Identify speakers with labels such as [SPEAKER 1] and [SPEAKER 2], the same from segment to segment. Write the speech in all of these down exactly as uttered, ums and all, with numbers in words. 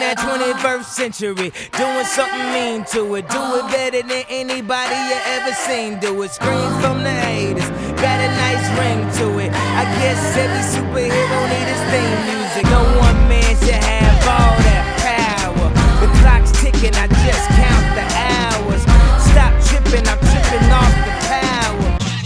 [SPEAKER 1] man, twenty-first century, doing something mean to it. Do it better than anybody you ever seen do it. Screams from the haters, got a nice ring to it. I guess every superhero need his theme music. No one man should have all that power. The clock's ticking, I just count the hours. Stop tripping, I'm tripping off the power.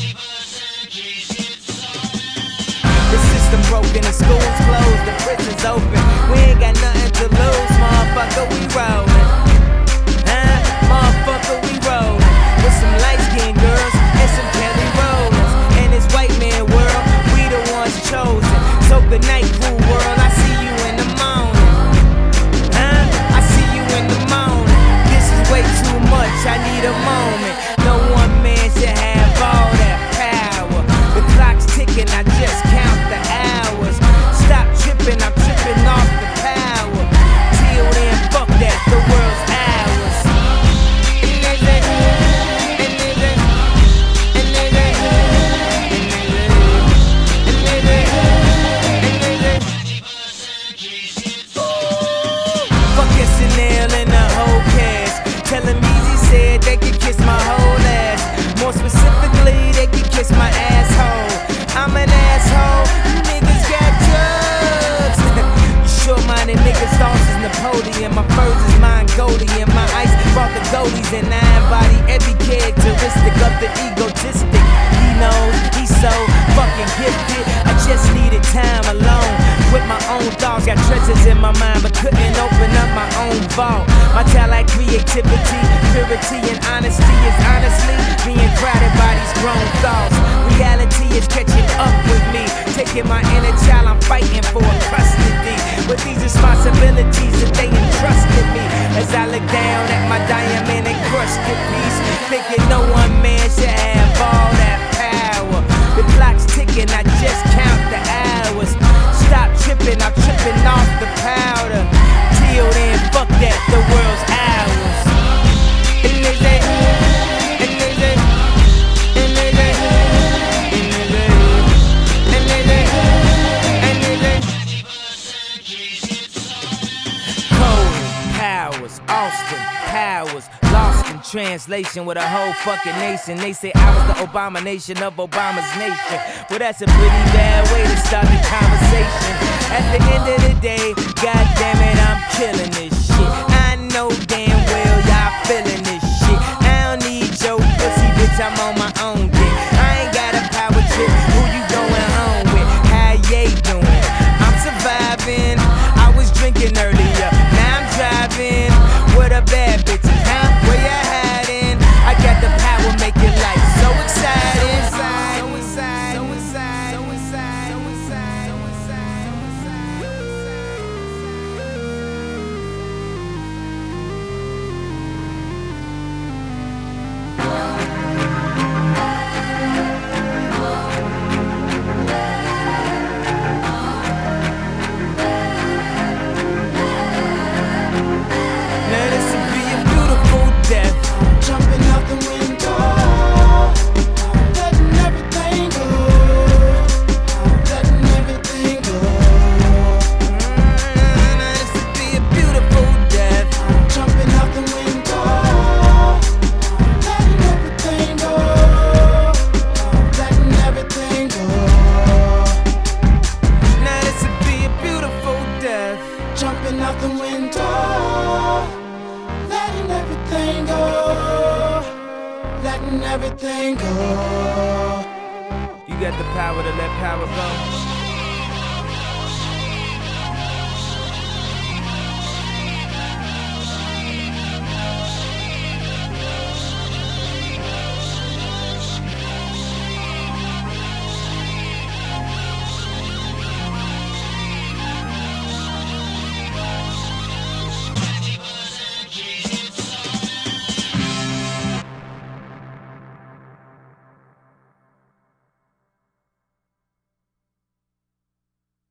[SPEAKER 1] The system broken, the school's closed, the prison's open. We ain't got nothing to lose, motherfucker, we rollin'. Huh? Motherfucker, we rollin'. With some light-skinned girls and some Kelly Rollins. In this white man world, we the ones chosen. So good night, cool world, I see you in the morning. Huh? I see you in the morning. This is way too much, I need a moment. No one man should have all that power. The clock's ticking, I just count the hours. Stop tripping, I'm tripping off the power. Till then, fuck that, the world's ours. Fuck S N L and the whole cast. Tell them Easy said they could kiss my whole ass. More specifically, they could kiss my asshole. I'm an asshole, you niggas got drugs. You short-minded niggas, thoughts is Napoleon. My furs is Mongolian. My ice brought the goldies and I embody every characteristic of the egotistic. He knows he's so fucking gifted. I just needed time alone with my own thoughts. Got treasures in my mind but couldn't open up my own vault. My talent, creativity, purity and honesty is honestly being crowded by these grown thoughts. Reality is catching up with me, taking my inner child, I'm fighting for custody. With these responsibilities that they entrusted me, as I look down at my diamond encrusted piece, thinking no one man should have all that power. The clock's ticking, I just count the hours. Stop tripping, I'm tripping off the powder. Till then, fuck that, the world's ours. And they say, and they say, and they say, and they say, and they say, Cole Powers, Austin Powers, lost in translation with a whole fucking nation. They say I was the abomination of Obama's nation. Well, that's a pretty bad way to start the conversation. At the end of the day, god damn it, I'm killing this shit. I know damn well y'all feeling this shit. I don't need your pussy, bitch, I'm on my own dick. I ain't got a power trip, who you going home with? How ye doing? I'm surviving, I was drinking earlier, now I'm driving. What a bad bitch, huh? Where you hiding? I got the power, making life so exciting. So inside, so inside, so inside, so inside, so inside, so now this would be a beautiful death.
[SPEAKER 2] Jumping out the window, letting everything go, letting everything go.
[SPEAKER 1] Now this would be a beautiful death.
[SPEAKER 2] Jumping out the window, letting everything go, letting everything go.
[SPEAKER 1] Now this would be a beautiful death.
[SPEAKER 2] Jumping out the window, letting everything go, letting everything go.
[SPEAKER 1] You got the power to let power go.